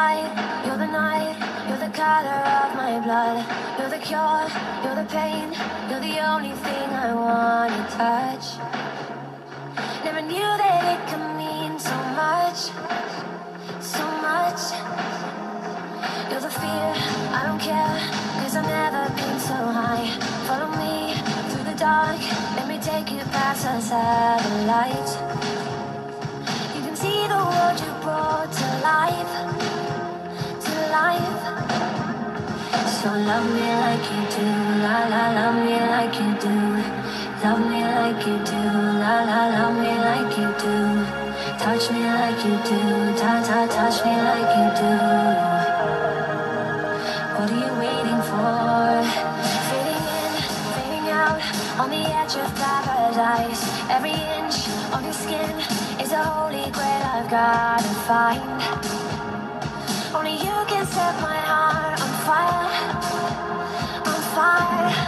light, you're the night, you're the color of my blood. You're the cure, you're the pain, you're the only thing I wanna touch. Never knew that it could mean so much, so much. You're the fear, I don't care, 'cause I've never been so high. Follow me through the dark, let me take you past the satellite. You can see the world you brought to life, to life. So love me like you do, la la, love me like you do. Love me like you do, la la, love me like you do. Touch me like you do, ta ta, touch me like you do. What are you waiting for? Fading in, fading out, on the edge of paradise. Every inch of your skin is a holy grail I've gotta find. Only you can set my heart on fire, on fire.